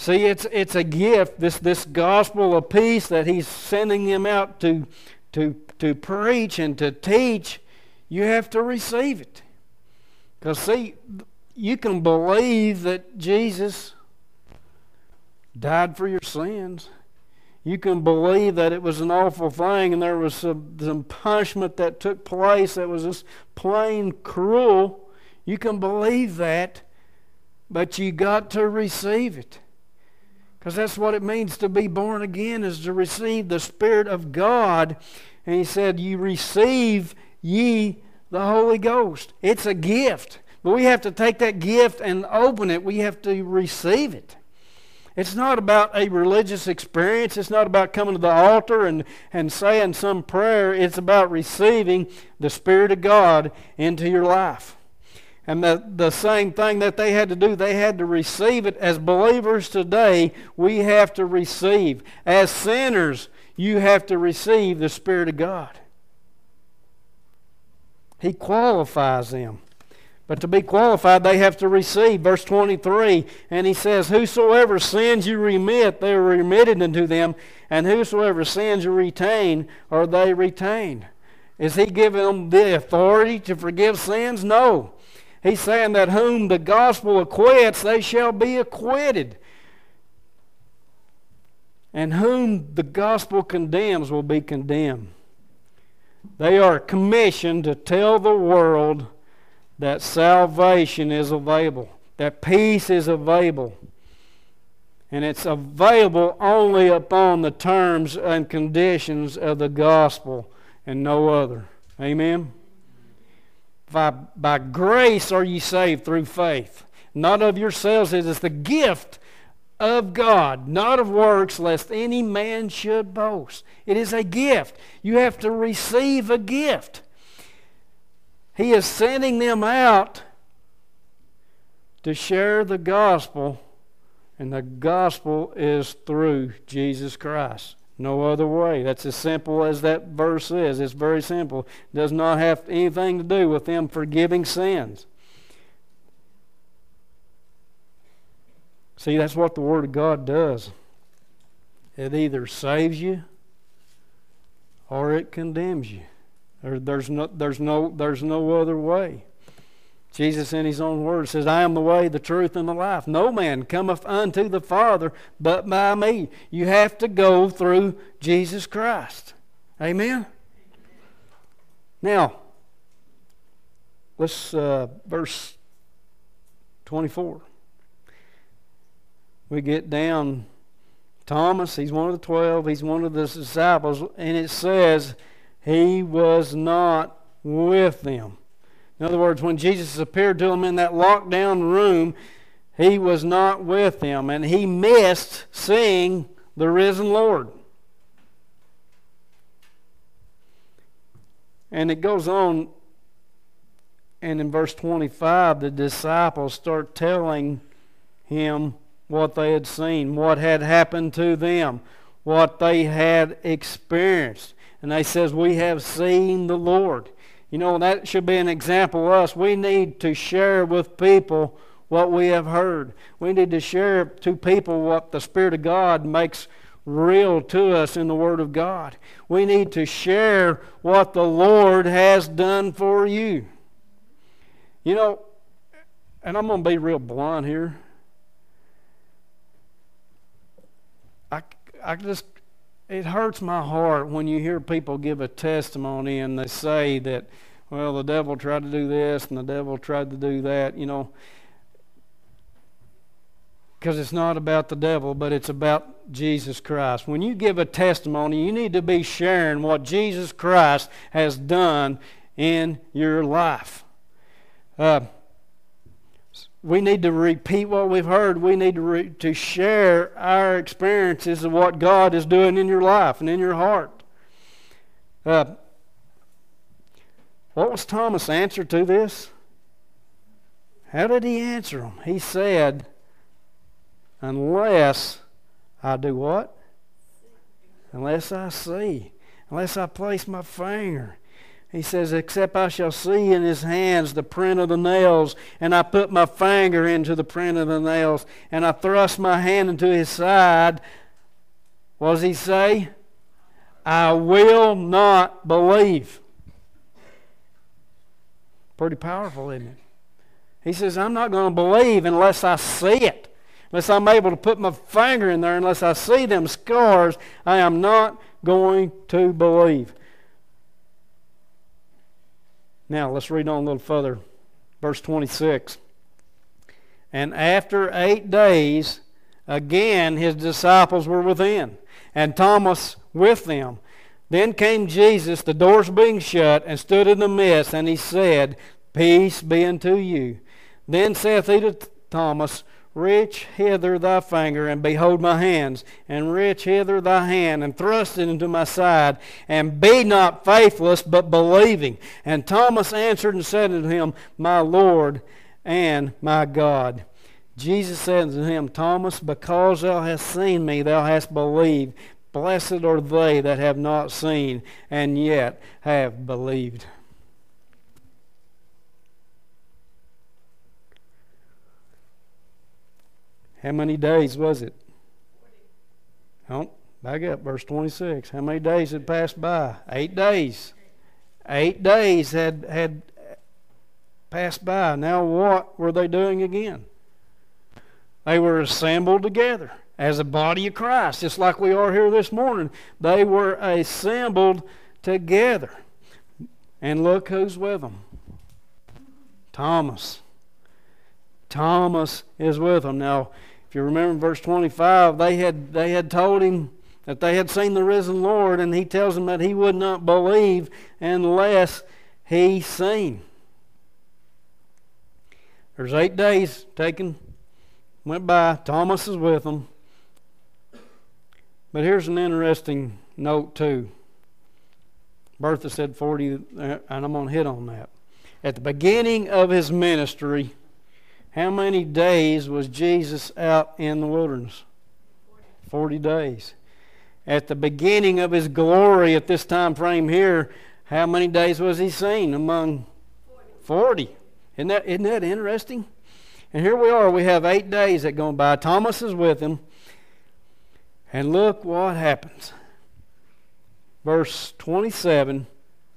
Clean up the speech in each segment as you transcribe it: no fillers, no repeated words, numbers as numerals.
See, it's a gift, this gospel of peace that He's sending them out to preach and to teach. You have to receive it. Because, see, you can believe that Jesus died for your sins. You can believe that it was an awful thing and there was some punishment that took place that was just plain cruel. You can believe that, but you got to receive it. Because that's what it means to be born again, is to receive the Spirit of God. And He said, you receive ye the Holy Ghost. It's a gift. But we have to take that gift and open it. We have to receive it. It's not about a religious experience. It's not about coming to the altar and saying some prayer. It's about receiving the Spirit of God into your life. And the same thing that they had to do, they had to receive it. As believers today, we have to receive. As sinners, you have to receive the Spirit of God. He qualifies them. But to be qualified, they have to receive. Verse 23, and He says, whosoever sins you remit, they are remitted unto them, and whosoever sins you retain, are they retained. Is He giving them the authority to forgive sins? No. He's saying that whom the gospel acquits, they shall be acquitted. And whom the gospel condemns will be condemned. They are commissioned to tell the world that salvation is available, that peace is available. And it's available only upon the terms and conditions of the gospel and no other. Amen? By grace are ye saved through faith, not of yourselves. It is the gift of God, not of works, lest any man should boast. It is a gift. You have to receive a gift. He is sending them out to share the gospel, and the gospel is through Jesus Christ. No other way. That's as simple as that verse is. It's very simple. It does not have anything to do with them forgiving sins. See, that's what the Word of God does. It either saves you or it condemns you. There's no other way. Jesus in His own word says, I am the way, the truth, and the life. No man cometh unto the Father but by me. You have to go through Jesus Christ. Amen? Now, let's verse 24. We get down, Thomas, he's one of the 12, he's one of the disciples, and it says, he was not with them. In other words, when Jesus appeared to them in that locked down room, He was not with them, and he missed seeing the risen Lord. And it goes on, and in verse 25, the disciples start telling Him what they had seen, what had happened to them, what they had experienced. And they says, we have seen the Lord. You know, that should be an example of us. We need to share with people what we have heard. We need to share to people what the Spirit of God makes real to us in the Word of God. We need to share what the Lord has done for you. You know, and I'm going to be real blunt here. It hurts my heart when you hear people give a testimony and they say that, well, the devil tried to do this and the devil tried to do that, you know. Because it's not about the devil, but it's about Jesus Christ. When you give a testimony, you need to be sharing what Jesus Christ has done in your life. We need to repeat what we've heard. We need to share our experiences of what God is doing in your life and in your heart. What was Thomas' answer to this? How did he answer him? He said, unless I do what? Unless I see. Unless I place my finger. He says, except I shall see in his hands the print of the nails, and I put my finger into the print of the nails, and I thrust my hand into his side. What does he say? I will not believe. Pretty powerful, isn't it? He says, I'm not going to believe unless I see it. Unless I'm able to put my finger in there, unless I see them scars, I am not going to believe. Now, let's read on a little further. Verse 26. And after 8 days, again his disciples were within, and Thomas with them. Then came Jesus, the doors being shut, and stood in the midst, and he said, Peace be unto you. Then saith he to Thomas, Reach hither thy finger, and behold my hands, and reach hither thy hand, and thrust it into my side, and be not faithless, but believing. And Thomas answered and said unto him, My Lord and my God. Jesus said unto him, Thomas, because thou hast seen me, thou hast believed. Blessed are they that have not seen, and yet have believed. How many days was it? Oh, back up, verse 26. How many days had passed by? 8 days. 8 days had passed by. Now what were they doing again? They were assembled together as a body of Christ, just like we are here this morning. They were assembled together. And look who's with them. Thomas. Thomas is with them. Now, if you remember in verse 25, they had told him that they had seen the risen Lord, and he tells them that he would not believe unless he seen. There's 8 days went by. Thomas is with them. But here's an interesting note too. Bertha said 40, and I'm going to hit on that. At the beginning of his ministry, how many days was Jesus out in the wilderness? 40 days. At the beginning of his glory at this time frame here, how many days was he seen? Among 40. Isn't that interesting? And here we are. We have 8 days that go by. Thomas is with him. And look what happens. Verse 27.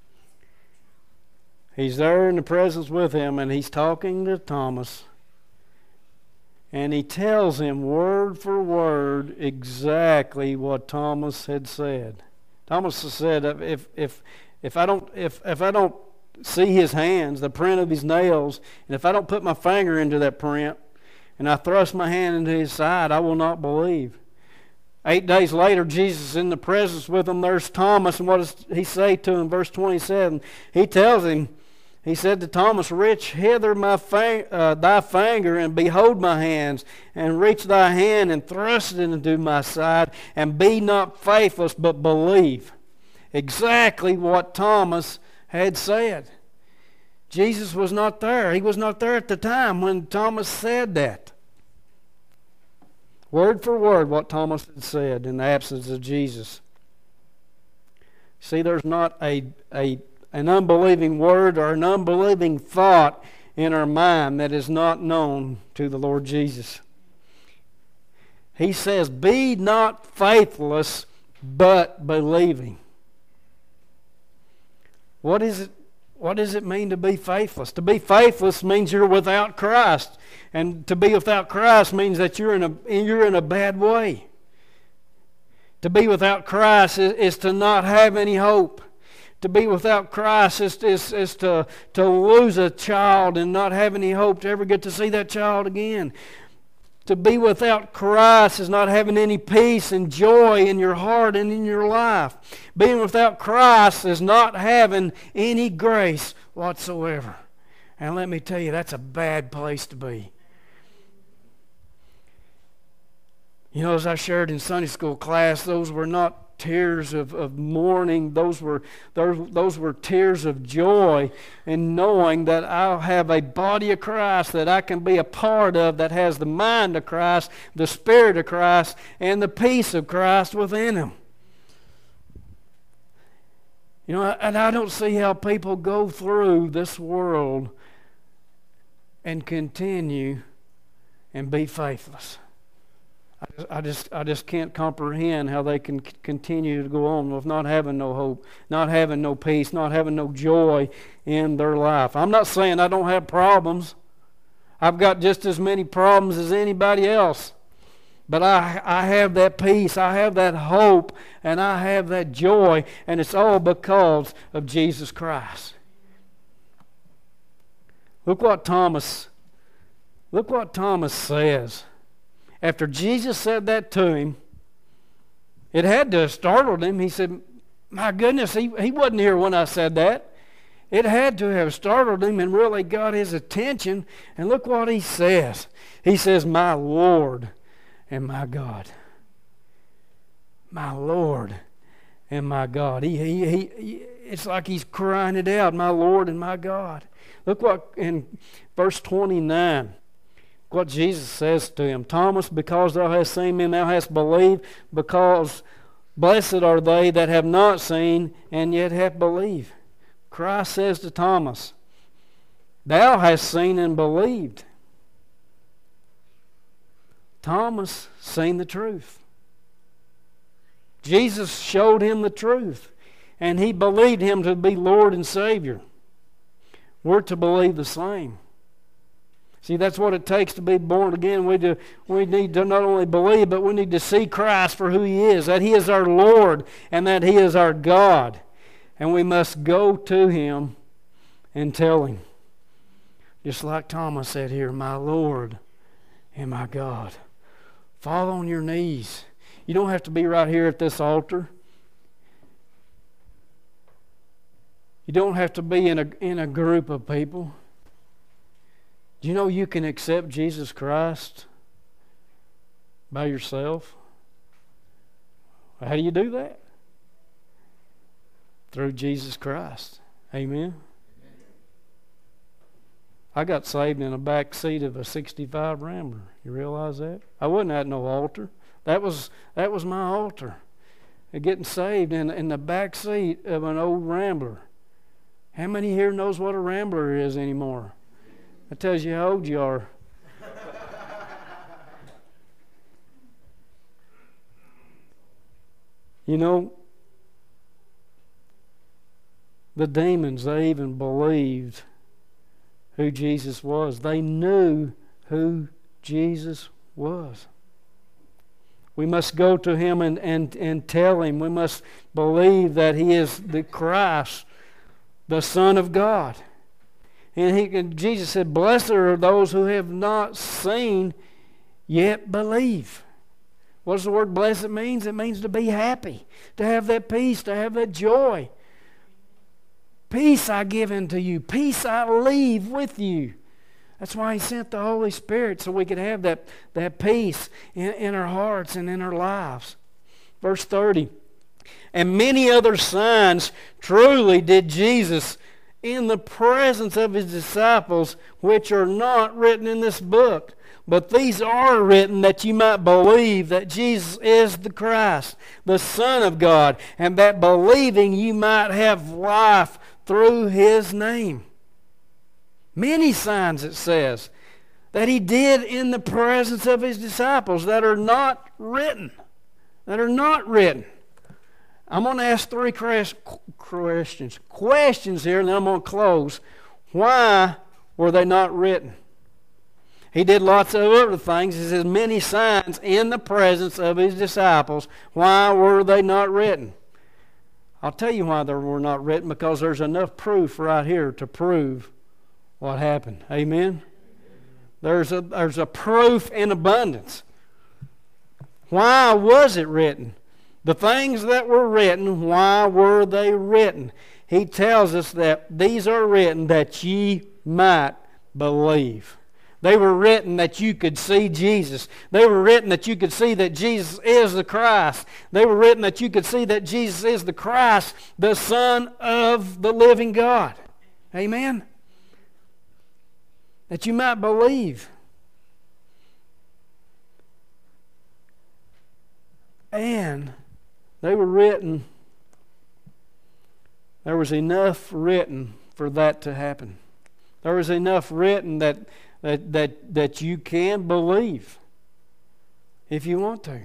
He's there in the presence with him, and he's talking to Thomas. And he tells him word for word exactly what Thomas had said. Thomas said, if I don't see his hands, the print of his nails, and if I don't put my finger into that print, and I thrust my hand into his side, I will not believe. 8 days later, Jesus is in the presence with him. There's Thomas, and what does he say to him? Verse 27, he tells him, he said to Thomas, Reach hither thy finger, and behold my hands, and reach thy hand, and thrust it into my side, and be not faithless, but believe. Exactly what Thomas had said. Jesus was not there. He was not there at the time when Thomas said that. Word for word what Thomas had said in the absence of Jesus. See, there's not an unbelieving word or an unbelieving thought in our mind that is not known to the Lord Jesus. He says, Be not faithless, but believing. What does it mean to be faithless? To be faithless means you're without Christ. And to be without Christ means that you're in a bad way. To be without Christ is to not have any hope. To be without Christ is to lose a child and not have any hope to ever get to see that child again. To be without Christ is not having any peace and joy in your heart and in your life. Being without Christ is not having any grace whatsoever. And let me tell you, that's a bad place to be. You know, as I shared in Sunday school class, those were not tears of mourning. Those were tears of joy in knowing that I'll have a body of Christ that I can be a part of that has the mind of Christ, the Spirit of Christ, and the peace of Christ within him. You know, and I don't see how people go through this world and continue and be faithless. I just can't comprehend how they can continue to go on with not having no hope, not having no peace, not having no joy in their life. I'm not saying I don't have problems. I've got just as many problems as anybody else. But I have that peace, I have that hope, and I have that joy, and it's all because of Jesus Christ. Look what Thomas says. After Jesus said that to him, it had to have startled him. He said, my goodness, he wasn't here when I said that. It had to have startled him and really got his attention. And look what he says. He says, my Lord and my God. My Lord and my God. It's like he's crying it out, my Lord and my God. Look what in verse 29, what Jesus says to him. Thomas, because thou hast seen me, thou hast believed, because blessed are they that have not seen and yet have believed. Christ says to Thomas, thou hast seen and believed. Thomas seen the truth. Jesus showed him the truth, and he believed him to be Lord and Savior. We're to believe the same. See, that's what it takes to be born again. We need to not only believe, but we need to see Christ for who He is, that He is our Lord and that He is our God. And we must go to Him and tell Him. Just like Thomas said here, my Lord and my God. Fall on your knees. You don't have to be right here at this altar. You don't have to be in a group of people. Do you know you can accept Jesus Christ by yourself? How do you do that? Through Jesus Christ. Amen. I got saved in the back seat of a 65 Rambler. You realize that? I wasn't at no altar. That was my altar. Getting saved in the back seat of an old Rambler. How many here knows what a Rambler is anymore? That tells you how old you are. You know, the demons, they even believed who Jesus was. They knew who Jesus was. We must go to Him and tell Him. We must believe that He is the Christ, the Son of God. And Jesus said, blessed are those who have not seen yet believe. What does the word blessed mean? It means to be happy, to have that peace, to have that joy. Peace I give unto you. Peace I leave with you. That's why He sent the Holy Spirit, so we could have that peace in our hearts and in our lives. Verse 30. And many other signs truly did Jesus in the presence of His disciples, which are not written in this book. But these are written that you might believe that Jesus is the Christ, the Son of God, and that believing you might have life through His name. Many signs, it says, that He did in the presence of His disciples that are not written. That are not written. I'm going to ask three questions here, and then I'm going to close. Why were they not written? He did lots of other things. He says many signs in the presence of His disciples. Why were they not written? I'll tell you why they were not written, because there's enough proof right here to prove what happened. Amen? There's a proof in abundance. Why was it written? The things that were written, why were they written? He tells us that these are written that ye might believe. They were written that you could see Jesus. They were written that you could see that Jesus is the Christ. They were written that you could see that Jesus is the Christ, the Son of the living God. Amen? That you might believe. And they were written There was enough written for that to happen. There was enough written that you can believe if you want to.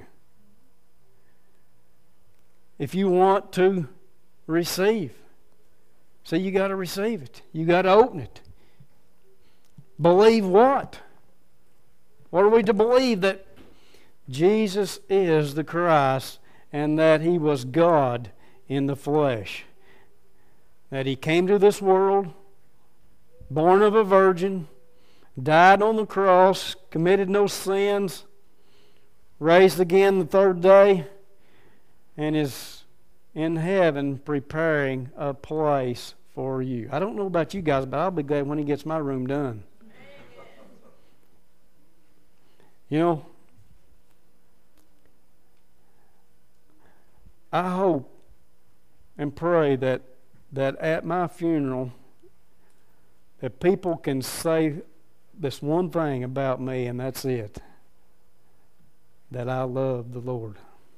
If you want to receive. So you got to receive it. You got to open it. Believe what? What are we to believe? That Jesus is the Christ and that He was God in the flesh. That He came to this world, born of a virgin, died on the cross, committed no sins, raised again the third day, and is in heaven preparing a place for you. I don't know about you guys, but I'll be glad when He gets my room done. You know, I hope and pray that at my funeral that people can say this one thing about me, and that's it. That I love the Lord.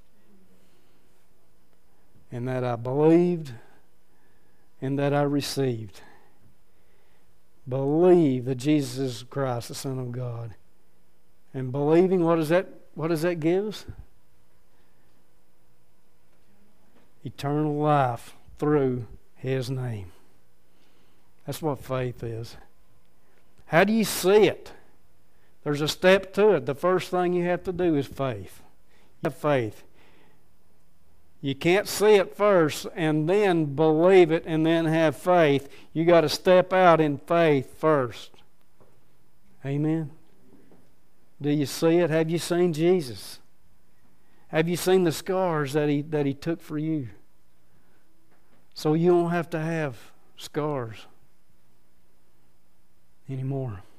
And that I believed and that I received. Believe that Jesus is Christ, the Son of God. And believing, what does that give us? Eternal life through His name. That's what faith is. How do you see it? There's a step to it. The first thing you have to do is faith. You have faith. You can't see it first and then believe it and then have faith. You got to step out in faith first. Amen. Do you see it? Have you seen Jesus? Have you seen the scars that he took for you? So you don't have to have scars anymore.